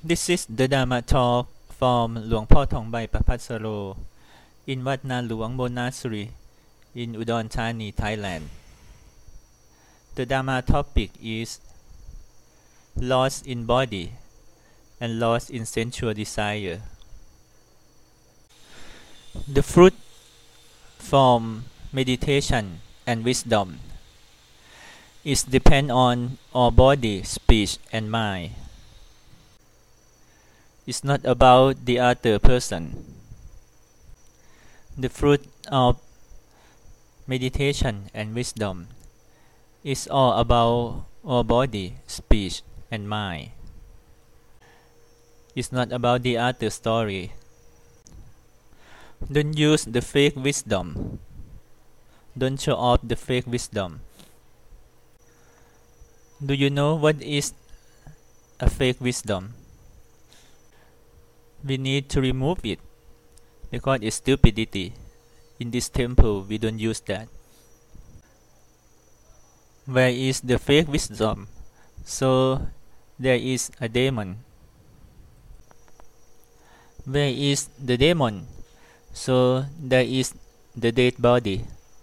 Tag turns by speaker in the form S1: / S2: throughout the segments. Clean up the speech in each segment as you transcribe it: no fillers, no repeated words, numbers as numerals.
S1: This is the Dharma talk from Luangพ่อทองใบประภัสโร in Wat Na Luang Monastery in Udon Thani, Thailand. The Dharma topic is loss in body and loss in sensual desire. The fruit from meditation and wisdom is depend on our body, speech, and mind. It's not about the other person. The fruit of meditation and wisdom is all about our body, speech, and mind. It's not about the other story. Don't use the fake wisdom. Don't show off the fake wisdom. Do you know what is a fake wisdom? We need to remove it because it's stupidity. In this temple, we don't use that. Where is the fake wisdom? So there is a demon. Where is the demon? So there is the dead body.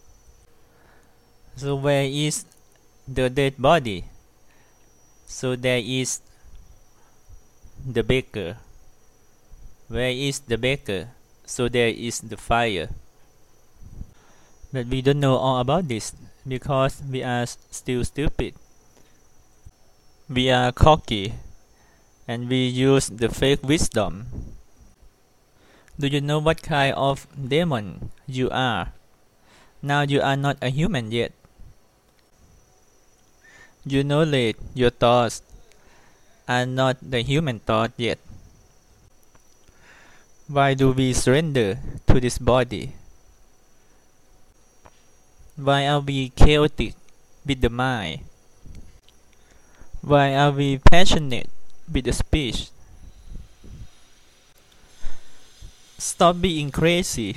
S1: So where is the dead body? So there is the baker. Where is the baker? So there is the fire. But we don't know all about this because we are still stupid. We are cocky and we use the fake wisdom. Do you know what kind of demon you are? Now you are not a human yet. Your knowledge, your thoughts are not the human thought yet. Why do we surrender to this body? Why are we chaotic with the mind? Why are we passionate with the speech? Stop being crazy.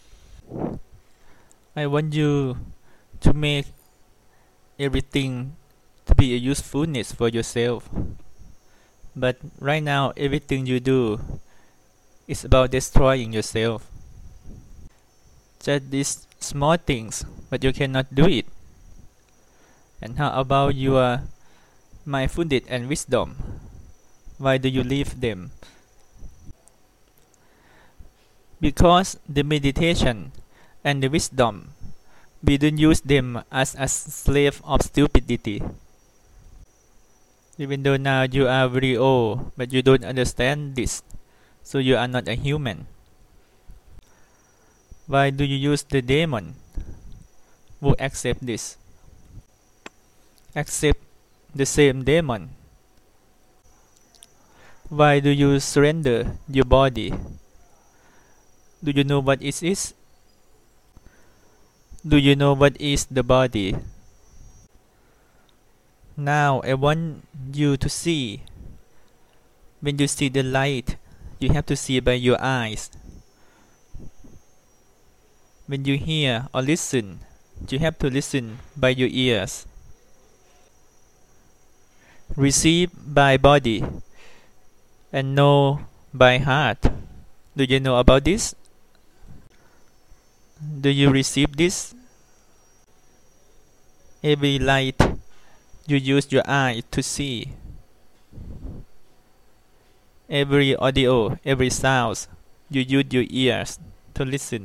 S1: I want you to make everything to be a usefulness for yourself. But right now, everything you do is about destroying yourself. Just these small things, but you cannot do it. And how about your mindfulness and wisdom? Why do you leave them? Because the meditation and the wisdom, we don't use them as a slave of stupidity. Even though now you are very old, but you don't understand this, so you are not a human. Why do you use the demon? Who accept this? Accept the same demon. Why do you surrender your body? Do you know what it is? Do you know what is the body? Now I want you to see. When you see the light, you have to see by your eyes. When you hear or listen, you have to listen by your ears. Receive by body and know by heart. Do you know about this? Do you receive this? Every light you use your eye to see. Every audio, every sound, you use your ears to listen.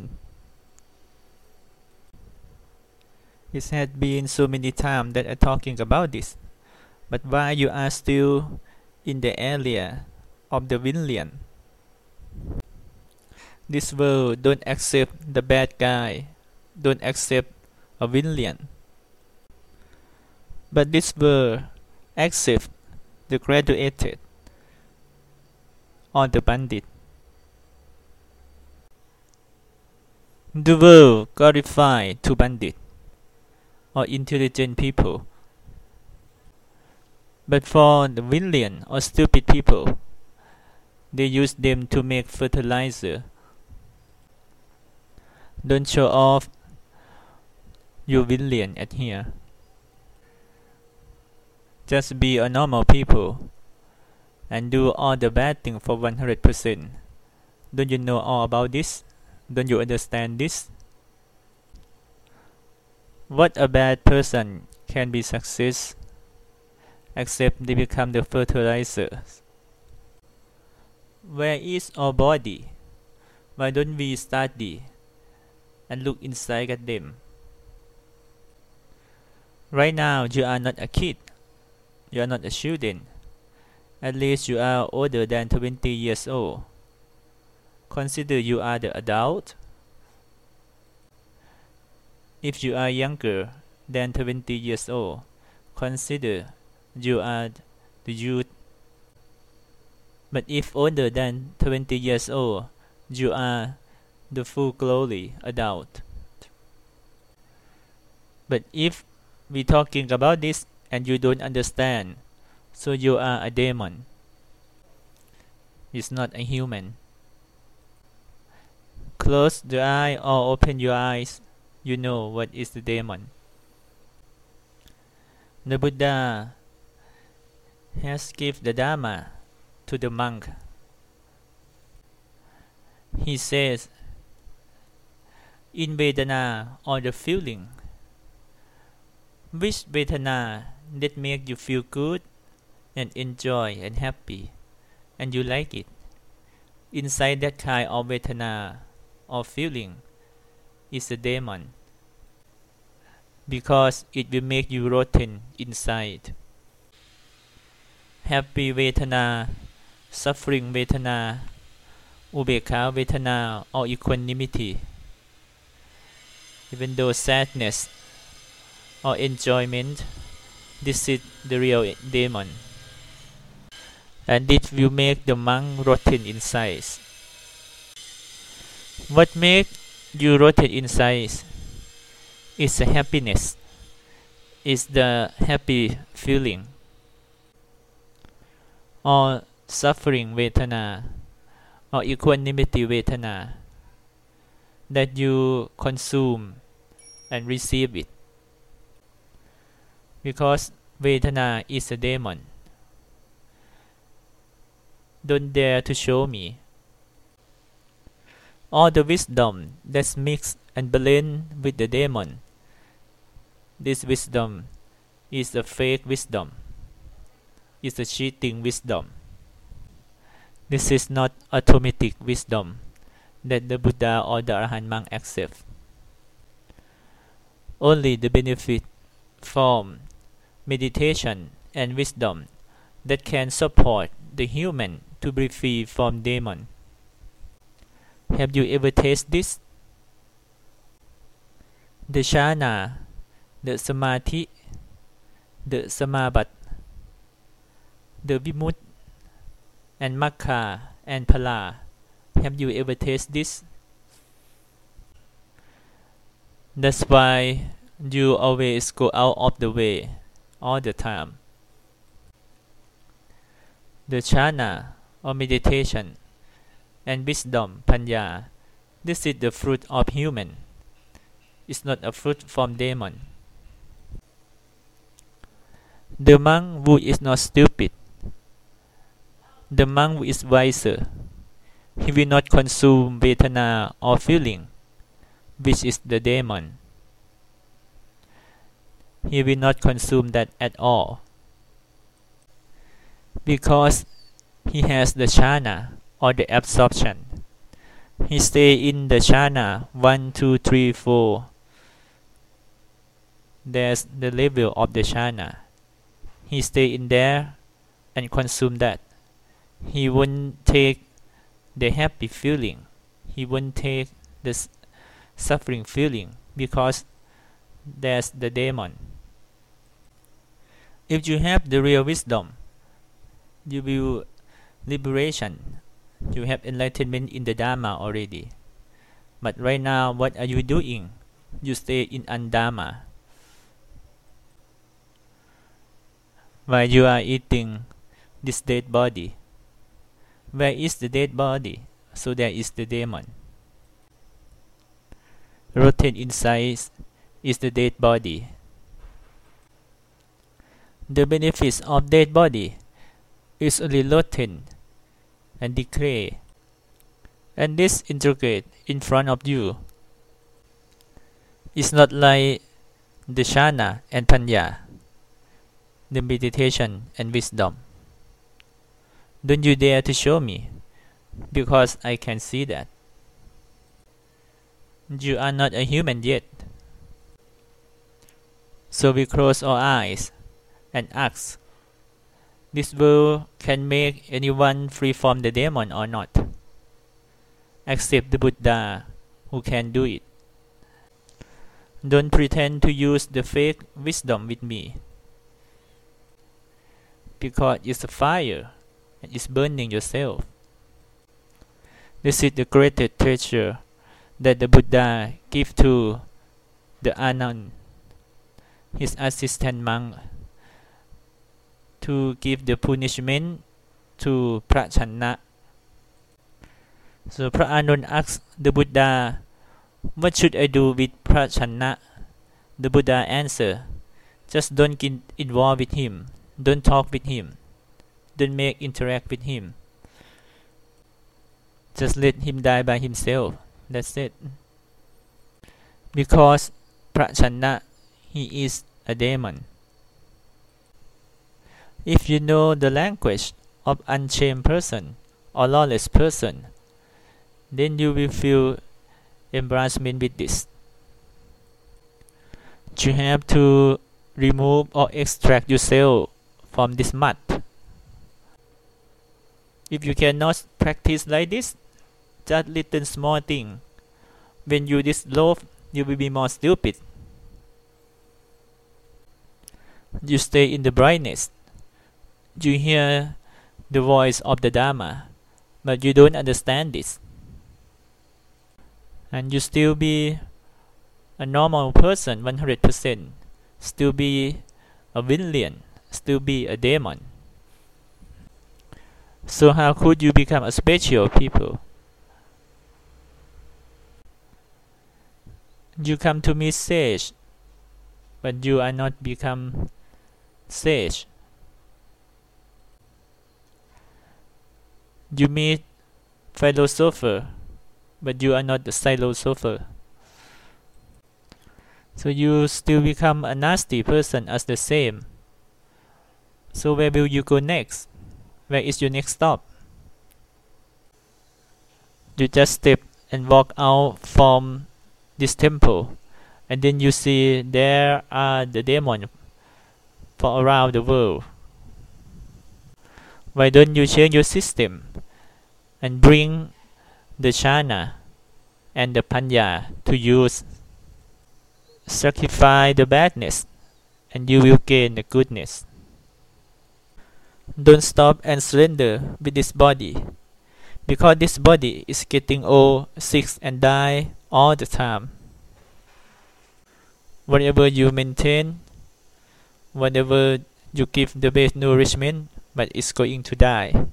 S1: It has been so many times that I'm talking about this, but why you are still in the area of the villain? This world don't accept the bad guy, don't accept a villain. But this world accept the graduated or the bandit. The world glorify to bandit or intelligent people. But for the villain or stupid people, they use them to make fertilizer. Don't show off your villain at here. Just be a normal people and do all the bad things for 100%. Don't you know all about this? Don't you understand this? What a bad person can be success, except they become the fertilizer. Where is our body? Why don't we study and look inside at them? Right now, you are not a kid. You are not a student. At least you are older than 20 years old. Consider you are the adult. If you are younger than 20 years old, consider you are the youth. But if older than 20 years old, you are the full glory adult. But if we talking about this and you don't understand, so you are a demon. It's not a human. Close the eye or open your eyes, you know what is the demon. The Buddha has given the Dharma to the monk. He says, in Vedana or the feeling, which Vedana that make you feel good and enjoy and happy, and you like it. Inside that kind of Vedana or feeling is a demon, because it will make you rotten inside. Happy Vedana, suffering Vedana, Ubekha Vedana or equanimity, even though sadness or enjoyment, this is the real demon, and it will make the monk rotten inside. What makes you rotten inside is the happiness, is the happy feeling, or suffering Vedana or equanimity Vedana, that you consume and receive it. Because Vedana is a demon. Don't dare to show me. All the wisdom that's mixed and blend with the demon, this wisdom is a fake wisdom. It's a cheating wisdom. This is not automatic wisdom that the Buddha or the Arahant monk accept. Only the benefit from meditation and wisdom that can support the human to be free from demon. Have you ever tasted this? The jhana, the samadhi, the samabat, the vimut, and makkha and phala. Have you ever tasted this? That's why you always go out of the way all the time. The jhana or meditation and wisdom panya, this is the fruit of human. It's not a fruit from demon. The monk who is not stupid, the monk who is wiser, he will not consume Vedana or feeling, which is the demon. He will not consume that at all, because he has the jhana or the absorption. He stay in the jhana 1, 2, 3, 4. There's the level of the jhana. He stay in there and consume that. He won't take the happy feeling. He won't take the suffering feeling, because there's the demon. If you have the real wisdom, you will liberation. You have enlightenment in the Dharma already. But right now, what are you doing? You stay in Andama. While you are eating this dead body. Where is the dead body? So there is the demon. Rotten inside is the dead body. The benefits of dead body is only rotten and decay, and disintegrate in front of you. It's not like the jhana and panya, the meditation and wisdom. Don't you dare to show me, because I can see that. You are not a human yet. So we close our eyes and ask, this world can make anyone free from the demon or not? Accept the Buddha who can do it. Don't pretend to use the fake wisdom with me, because it's a fire and it's burning yourself. This is the greatest treasure that the Buddha gave to the Anand, his assistant monk, to give the punishment to Prachanna. So Anand asked the Buddha, what should I do with Prachanna? The Buddha answered, just don't get involved with him, don't talk with him, don't interact with him. Just let him die by himself. That's it. Because Prachanna, he is a demon. If you know the language of unchained person or lawless person, then you will feel embarrassment with this. You have to remove or extract yourself from this mud. If you cannot practice like this, just little small thing, when you dissolve, you will be more stupid. You stay in the brightness. You hear the voice of the Dharma, but you don't understand this. And you still be a normal person 100%, still be a villain, still be a demon. So how could you become a special people? You come to meet sage, but you are not become sage. You meet philosopher, but you are not the philosopher. So you still become a nasty person as the same. So where will you go next? Where is your next stop? You just step and walk out from this temple, and then you see there are the demons for around the world. Why don't you change your system and bring the jhana and the panya to use? Sacrifice the badness, and you will gain the goodness. Don't stop and surrender with this body, because this body is getting old, sick, and die all the time. Whatever you maintain, whatever you give the best nourishment, but it's going to die.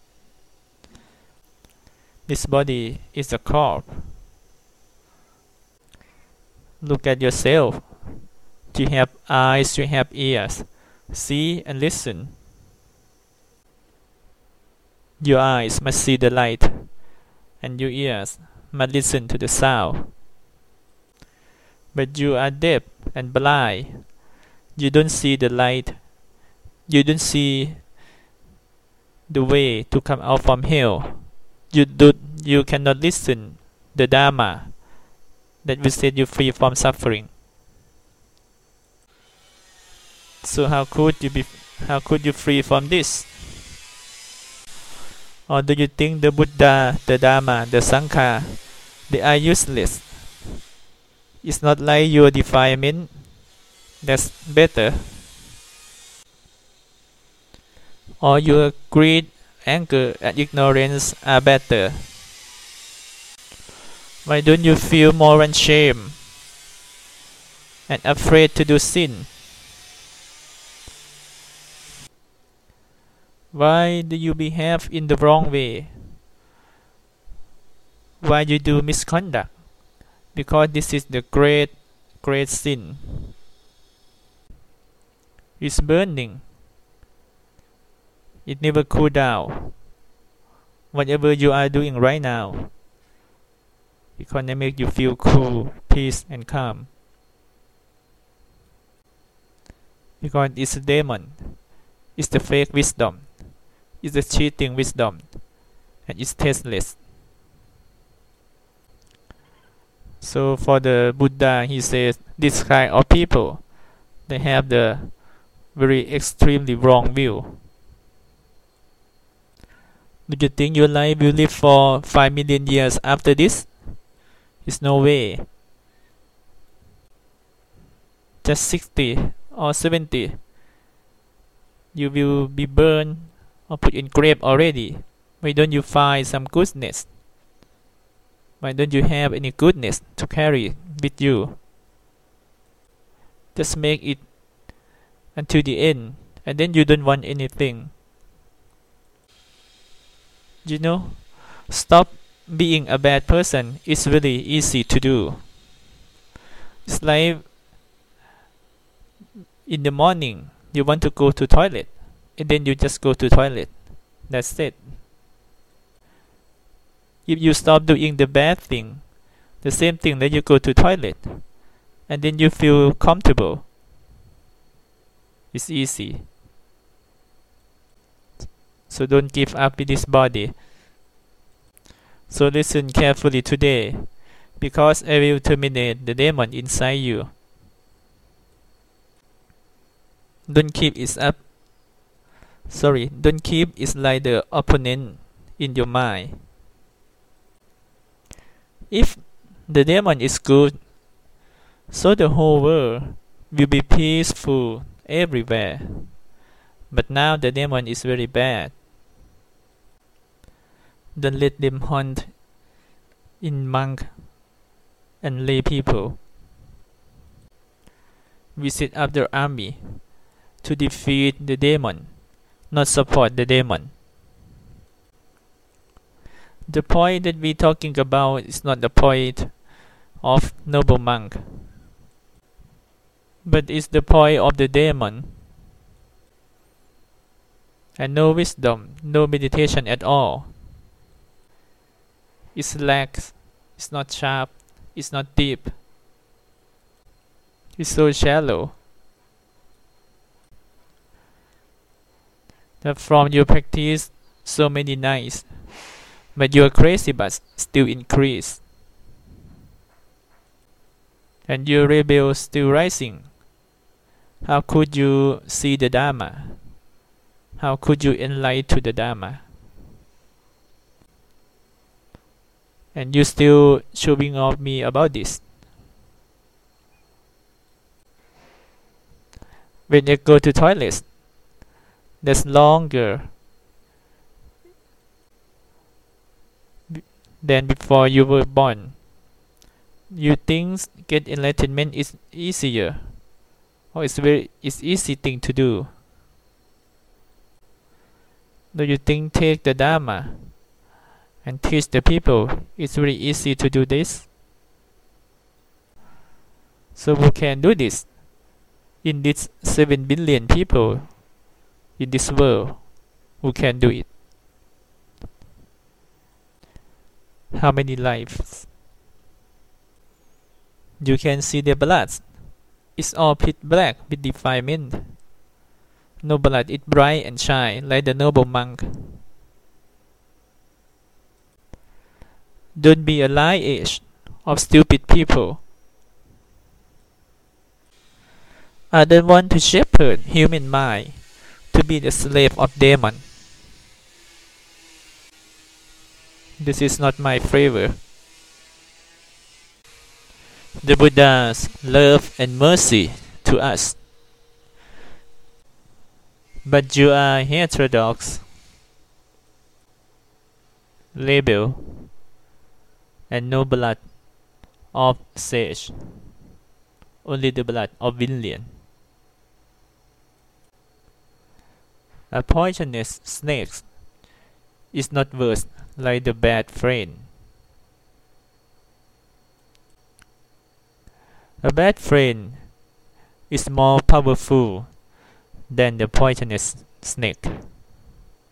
S1: This body is a corpse. Look at yourself. You have eyes, you have ears. See and listen. Your eyes must see the light, and your ears must listen to the sound. But you are deaf and blind. You don't see the light. You don't see the way to come out from hell. You cannot listen the Dharma that will set you free from suffering. So how could you free from this? Or do you think the Buddha, the Dharma, the Sangha, they are useless? It's not like your defilement that's better, or your greed, anger, and ignorance are better. Why don't you feel more ashamed and afraid to do sin? Why do you behave in the wrong way? Why you do misconduct? Because this is the great sin. It's burning. It never cool down. Whatever you are doing right now, it's gonna make you feel cool, peace, and calm. Because it's a demon. It's the fake wisdom. It's the cheating wisdom. And it's tasteless. So for the Buddha, he says this kind of people, they have the very extremely wrong view. Do you think your life will live for 5 million years after this? It's no way. Just 60 or 70. You will be burned or put in grave already. Why don't you find some goodness? Why don't you have any goodness to carry with you? Just make it until the end, and then you don't want anything. You know, stop being a bad person is really easy to do. It's like in the morning you want to go to toilet, and then you just go to toilet. That's it. If you stop doing the bad thing, the same thing that you go to toilet, and then you feel comfortable. It's easy. So don't give up with this body. So listen carefully today, because I will terminate the demon inside you. Don't keep it up. Don't keep it like the opponent in your mind. If the demon is good, so the whole world will be peaceful everywhere. But now the demon is very bad. Don't let them hunt in monk and lay people. We set up their army to defeat the demon, not support the demon. The point that we're talking about is not the point of noble monk, but it's the point of the demon. And no wisdom, no meditation at all. It's lax, it's not sharp, it's not deep. It's so shallow. That from your practice so many nights, but your crazy but still increase. And your rebel still rising. How could you see the Dharma? How could you enlighten to the Dharma? And you still showing off me about this. When you go to toilets, that's longer than before you were born. You think get enlightenment is easier, or it's easy thing to do. Do you think take the Dharma and teach the people, it's very easy to do this? So who can do this? In this 7 billion people in this world, who can do it? How many lives? You can see the blood. It's all pitch black with defilement. No blood, it bright and shine like the noble monk. Don't be a lineage of stupid people. I don't want to shepherd human mind to be the slave of demon. This is not my flavor. The Buddha's love and mercy to us. But you are heterodox, rebel, and no blood of sage, only the blood of villain. A poisonous snake is not worse like the bad friend. A bad friend is more powerful than the poisonous snake.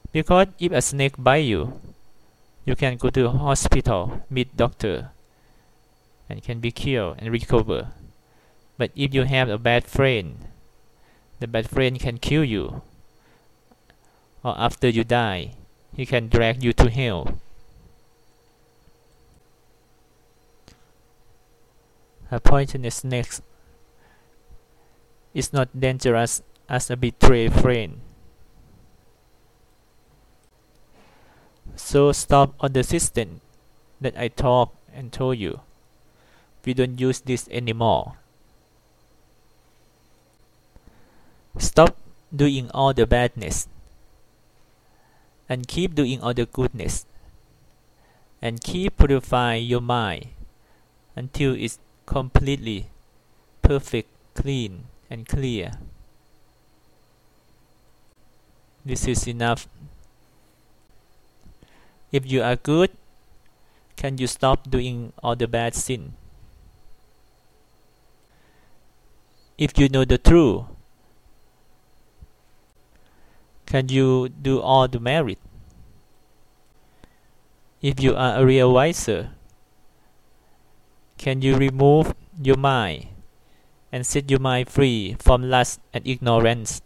S1: Because if a snake bite you, you can go to hospital, meet doctor, and can be cured and recover. But if you have a bad friend, the bad friend can kill you, or after you die, he can drag you to hell. A poisonous snake is not dangerous as a betrayed friend. So stop all the system that I talked and told you. We don't use this anymore. Stop doing all the badness and keep doing all the goodness, and keep purifying your mind until it's completely perfect, clean, and clear. This is enough. If you are good, can you stop doing all the bad sin? If you know the truth, can you do all the merit? If you are a real wiser, can you remove your mind and set your mind free from lust and ignorance?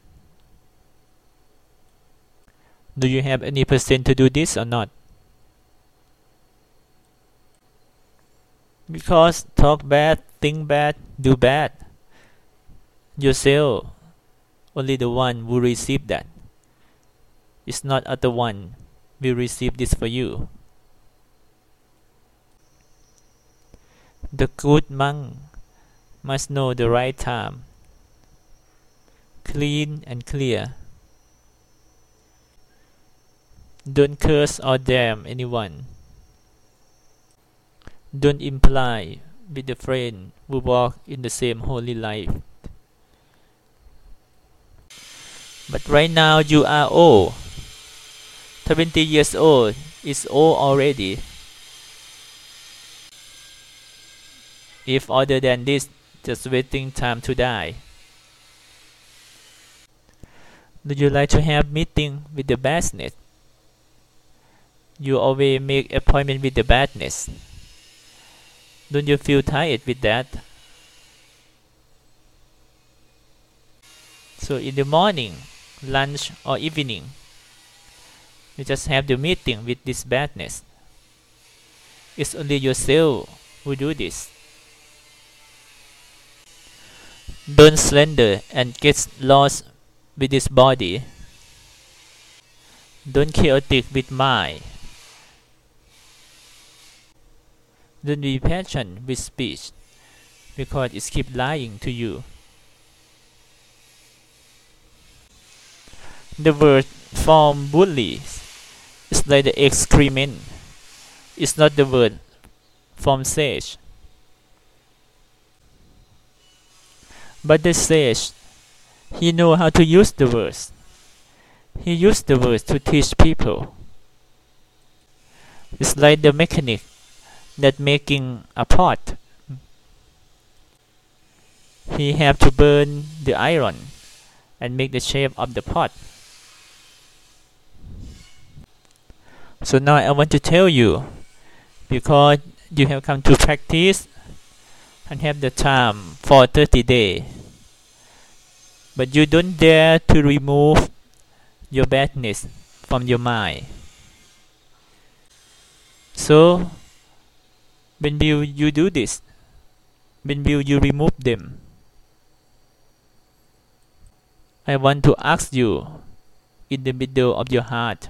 S1: Do you have any percent to do this or not? Because talk bad, think bad, do bad. Yourself, only the one who receive that. It's not other one will receive this for you. The good monk must know the right time, clean and clear. Don't curse or damn anyone. Don't imply with a friend who walk in the same holy life. But right now you are old. 20 years old is old already. If older than this, just waiting time to die. Do you like to have meeting with the badness? You always make appointment with the badness. Don't you feel tired with that? So in the morning, lunch or evening, you just have the meeting with this badness. It's only yourself who do this. Don't slender and get lost with this body. Don't chaotic with mind. Don't be patient with speech, because it keeps lying to you. The word from bullies is like the excrement. It's not the word from sage. But the sage, he know how to use the words. He used the words to teach people. It's like the mechanic that making a pot. He have to burn the iron and make the shape of the pot. So now I want to tell you, because you have come to practice and have the time for 30 days, but you don't dare to remove your badness from your mind. So when will you do this? When will you remove them? I want to ask you in the middle of your heart.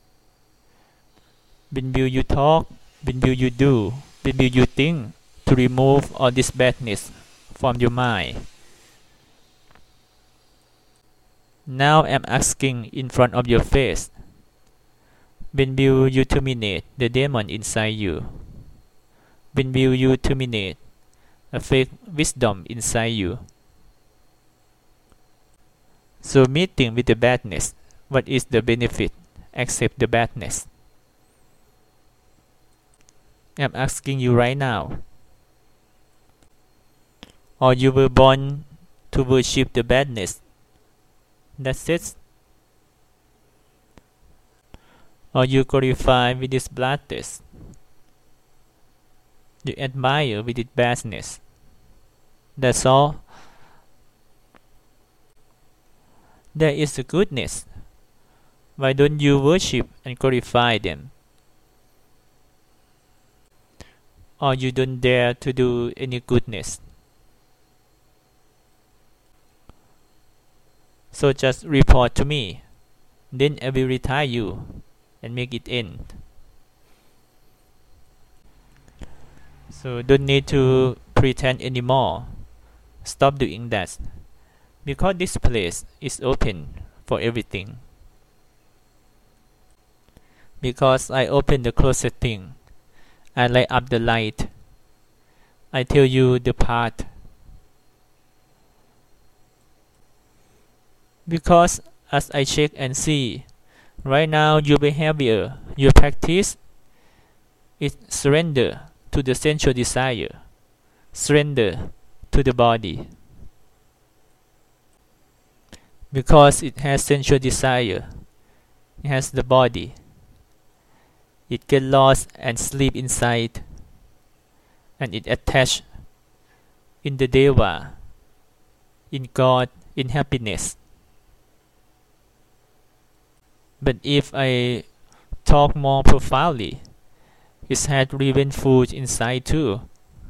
S1: When will you talk? When will you do? When will you think to remove all this badness from your mind? Now I'm asking in front of your face. When will you terminate the demon inside you? When will you terminate a fake wisdom inside you? So meeting with the badness, what is the benefit? Accept the badness. I'm asking you right now. Or you were born to worship the badness. That's it. or you glorify with its blackness. You admire with its badness. That's all. There is the goodness. Why don't you worship and glorify them? Or you don't dare to do any goodness. So just report to me. Then I will retire you and make it end. So don't need to pretend anymore. Stop doing that. Because this place is open for everything. Because I open the closet thing. I light up the light. I tell you the path. Because as I check and see, right now your behavior, your practice is surrender to the sensual desire, surrender to the body. Because it has sensual desire, it has the body. It gets lost and sleep inside, and it attached in the Deva, in God, in happiness. But if I talk more profoundly, it had revengeful inside too.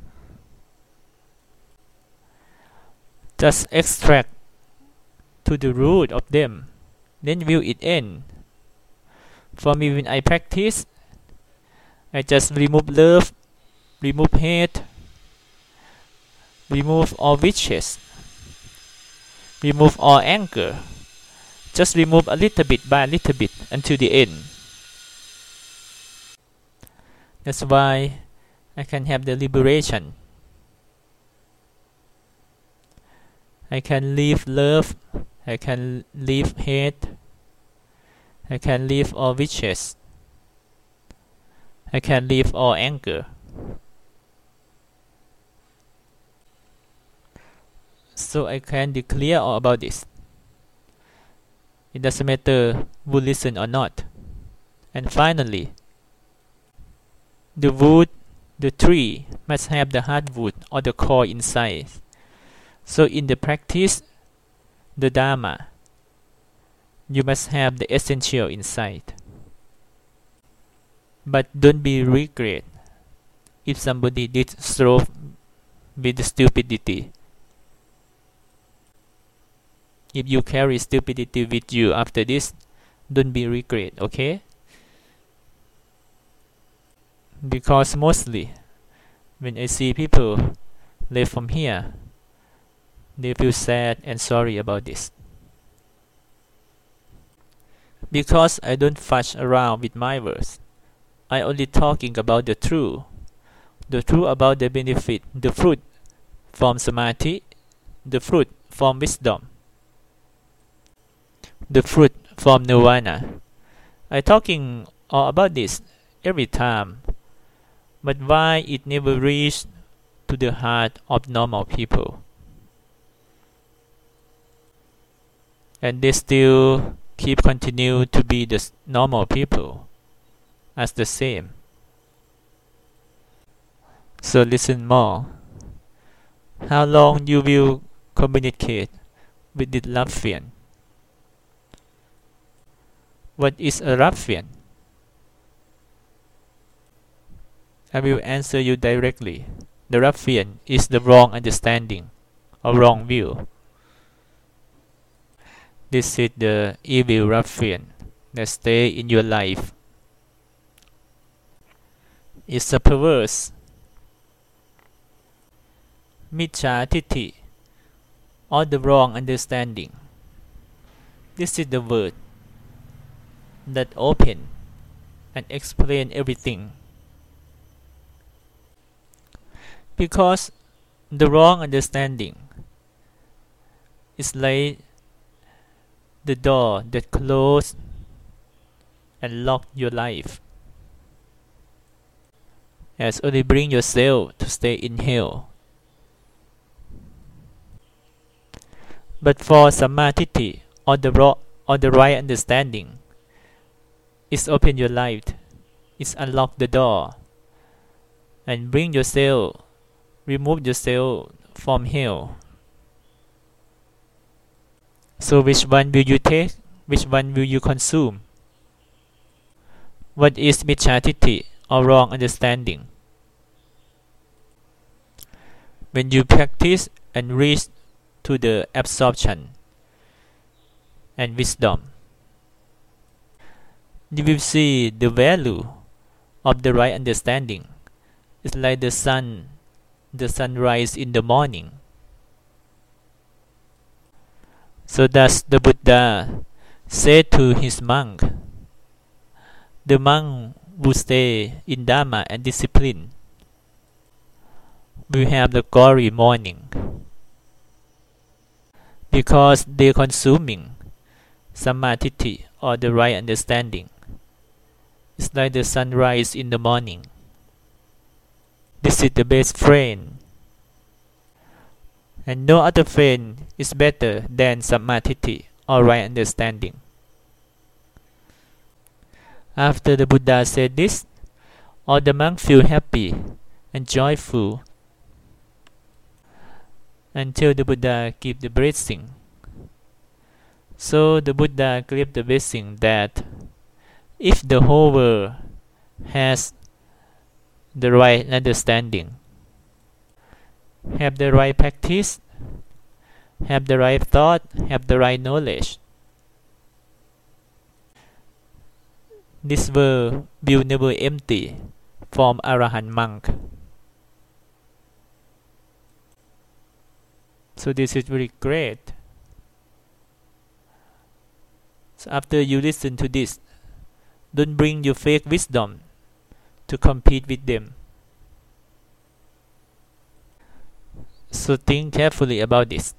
S1: Just extract to the root of them, then will it end. For me, when I practice, I just remove love, remove hate, remove all wishes, remove all anger. Just remove a little bit by a little bit until the end. That's why I can have the liberation. I can leave love, I can leave hate, I can leave all wishes, I can leave all anger. So I can declare all about this. It doesn't matter who listen or not. And finally, the wood, the tree must have the hardwood or the core inside. So in the practice, the Dharma, you must have the essential inside. But don't be regret if somebody did throw with the stupidity. If you carry stupidity with you after this, don't be regret, okay? Because mostly, when I see people leave from here, they feel sad and sorry about this. Because I don't fuss around with my words. I only talking about the truth about the benefit, the fruit from samadhi, the fruit from wisdom, the fruit from nirvana. I talking all about this every time, but why it never reached to the heart of normal people? And they still continue to be the normal people as the same. So listen more. How long you will communicate with the ruffian? What is a ruffian? I will answer you directly. The ruffian is the wrong understanding or wrong view. This is the evil ruffian that stay in your life. It's a perverse Miccha Titi, or the wrong understanding. This is the word that open and explain everything. Because the wrong understanding is like the door that close and lock your life, as only bring yourself to stay in hell. But for samadhi or the right understanding, is open your light, is unlock the door, and bring yourself, remove yourself from hell. So which one will you take? Which one will you consume? What is Micchātithī or wrong understanding? When you practice and reach to the absorption and wisdom, you will see the value of the right understanding. It's like the sunrise in the morning. So thus the Buddha said to his monk, the monk who stay in Dharma and discipline will have the glory morning, because they consuming Sammaditthi or the right understanding. It's like the sunrise in the morning. This is the best friend, and no other friend is better than Sammaditthi or right understanding. After the Buddha said this, all the monks feel happy and joyful until the Buddha gave the blessing. So the Buddha gave the blessing that if the whole world has the right understanding, have the right practice, have the right thought, have the right knowledge, this world will never empty from Arahant monk. So this is very great. So after you listen to this, don't bring your fake wisdom to compete with them. So think carefully about this.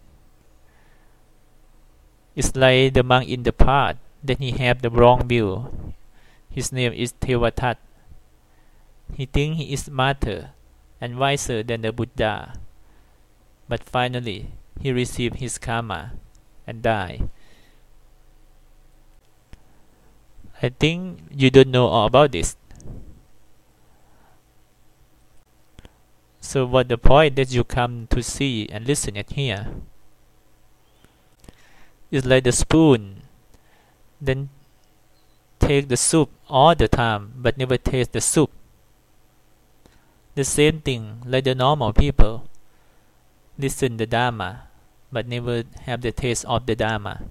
S1: It's like the monk in the past, then he have the wrong view. His name is Thevatat. He thinks he is smarter and wiser than the Buddha, but finally he received his karma and died. I think you don't know all about this. So what the point that you come to see and listen at here? It's like the spoon, then take the soup all the time but never taste the soup. The same thing like the normal people, listen the Dharma but never have the taste of the Dharma.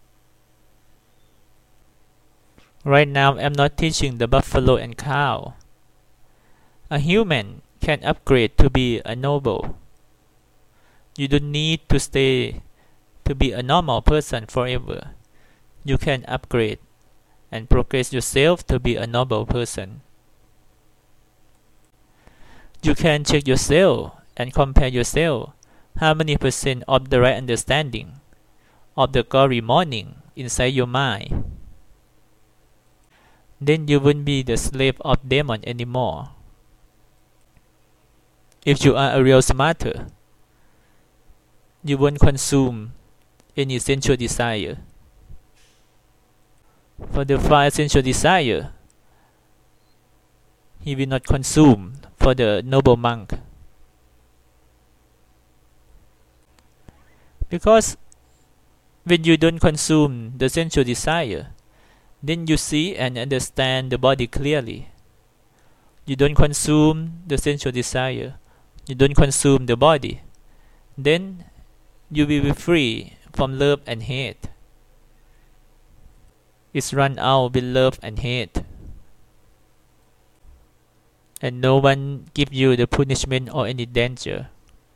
S1: Right now I'm not teaching the buffalo and cow. A human can upgrade to be a noble. You don't need to stay to be a normal person forever. You can upgrade and progress yourself to be a noble person. You can check yourself and compare yourself how many percent of the right understanding of the glory morning inside your mind. Then you won't be the slave of demon anymore. If you are a real smarter, you won't consume any sensual desire. For the 5 sensual desire, he will not consume for the noble monk. Because when you don't consume the sensual desire, then you see and understand the body clearly. You don't consume the sensual desire, you don't consume the body, then you will be free from love and hate. It's run out with love and hate, and no one give you the punishment or any danger.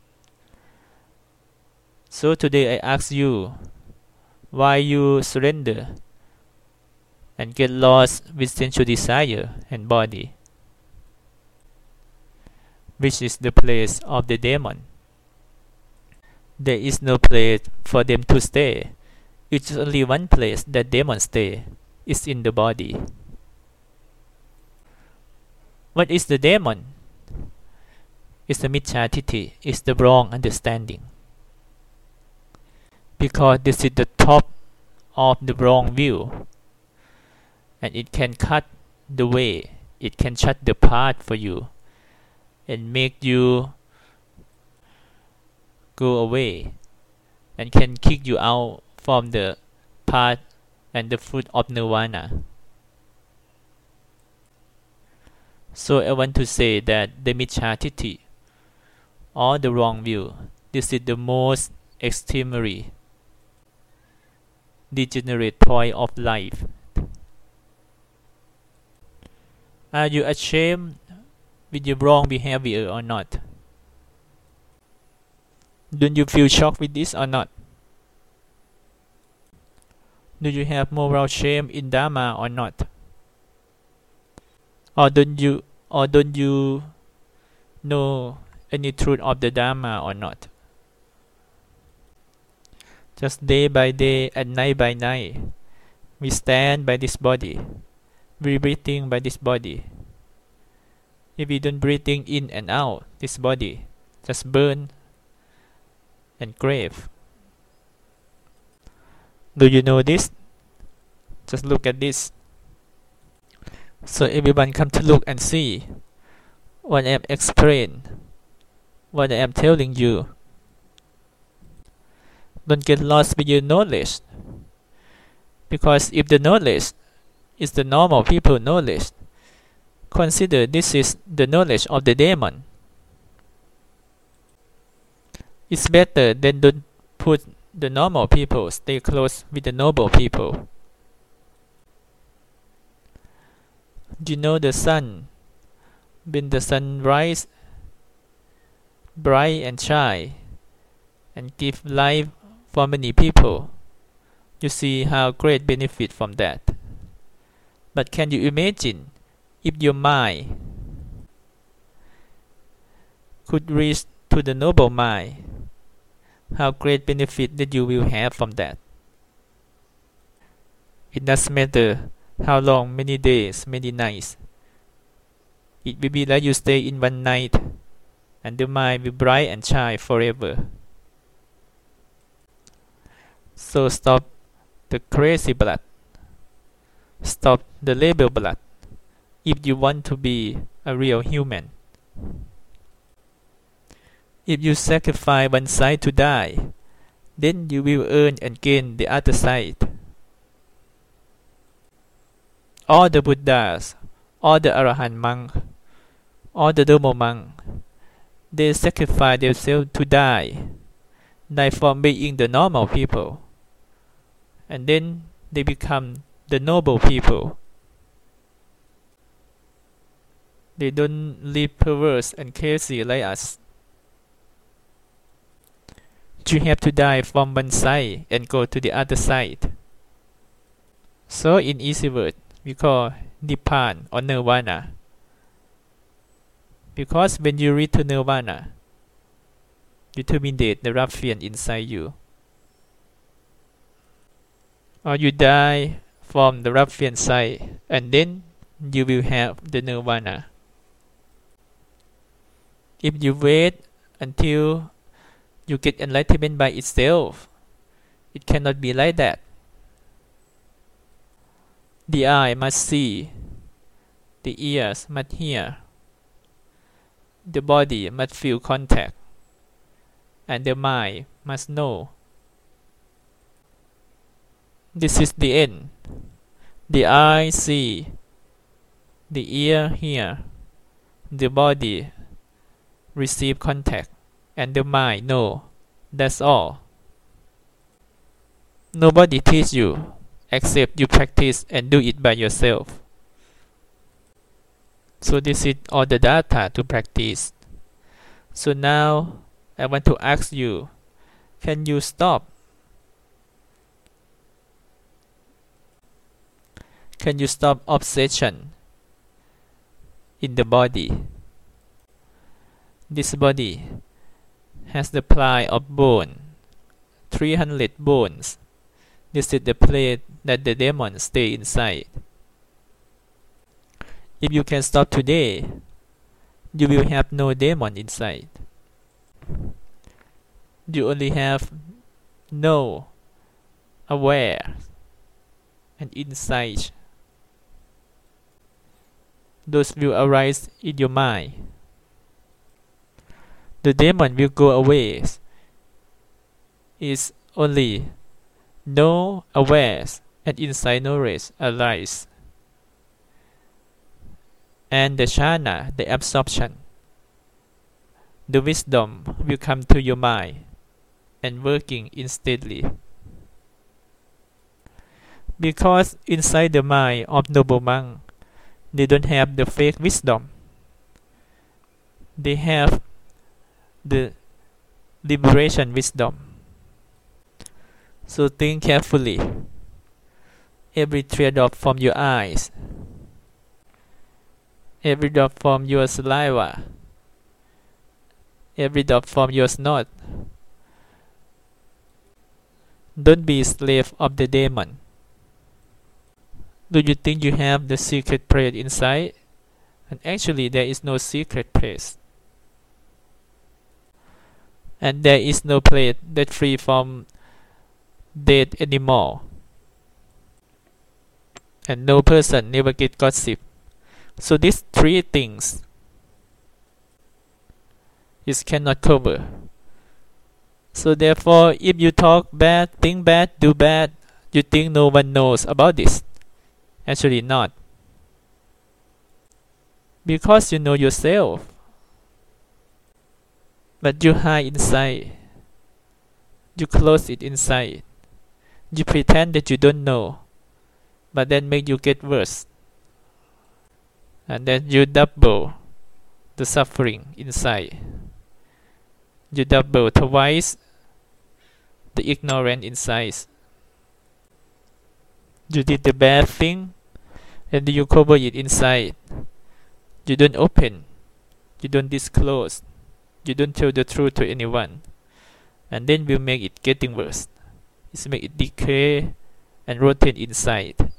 S1: So today I ask you, why you surrender and get lost with sensual desire and body, which is the place of the demon. There is no place for them to stay. It's only one place that demons stay. It's in the body. What is the demon? It's the Micchātithī. It's the wrong understanding. Because this is the top of the wrong view. and it can cut the way, it can shut the path for you and make you go away, and can kick you out from the path and the fruit of nirvana. So I want to say that the Miccha Tithhi, or the wrong view, this is the most extremely degenerate point of life. Are you ashamed with your wrong behavior or not? Don't you feel shocked with this or not? Do you have moral shame in Dharma or not? Or don't you know any truth of the Dharma or not? Just day by day and night by night, we stand by this body, we breathing by this body. If we don't breathing in and out, this body just burn and grave. Do you know this? Just look at this. So everyone come to look and see what I am explained, what I am telling you. Don't get lost with your knowledge, because if the knowledge is the normal people knowledge, consider this is the knowledge of the demon. It's better than don't put the normal people, stay close with the noble people. Do you know the sun? When the sun rise bright and shine and give life for many people, you see how great benefit from that. But can you imagine if your mind could reach to the noble mind, how great benefit that you will have from that? It doesn't matter how long, many days, many nights. It will be like you stay in one night and the mind will bright and shine forever. So stop the crazy blood. Stop the label blood if you want to be a real human. If you sacrifice one side to die, then you will earn and gain the other side. All the Buddhas, all the Arahant monks, all the Dharma monks, they sacrifice themselves to die from being the normal people, and then they become the noble people. They don't live perverse and crazy like us. You have to die from one side and go to the other side. So in easy word, we call Nibbana or Nirvana. Because when you reach to Nirvana, you terminate the ruffian inside you. Or you die from the ruffian side, and then you will have the Nirvana. If you wait until you get enlightenment by itself, it cannot be like that. The eye must see, the ears must hear, the body must feel contact, and the mind must know. This is the end. The eye see, the ear hear, the body receive contact, and the mind know. That's all. Nobody teach you except you practice and do it by yourself. So this is all the data to practice. So now I want to ask you, can you stop? Can you stop obsession in the body? This body has the ply of bone, 300 bones. This is the place that the demons stay inside. If you can stop today, you will have no demon inside. You only have no aware and insight those will arise in your mind. The demon will go away. It's only no awareness and inside knowledge arise. And the jhana, the absorption, the wisdom will come to your mind and working instantly. Because inside the mind of noble monk, they don't have the fake wisdom. They have the liberation wisdom. So think carefully. Every teardrop from your eyes, every drop from your saliva, every drop from your snot. Don't be a slave of the demon. Do you think you have the secret place inside? And actually there is no secret place. And there is no place that free from death anymore. And no person never get gossip. So these three things it cannot cover. So therefore, if you talk bad, think bad, do bad, you think no one knows about this. Actually not. Because you know yourself. But you hide inside. You close it inside. You pretend that you don't know. But then make you get worse. And then you double the suffering inside. You double twice the ignorance inside. You did the bad thing and you cover it inside. You don't open. You don't disclose. You don't tell the truth to anyone. And then will make it getting worse. It make it decay and rotten inside.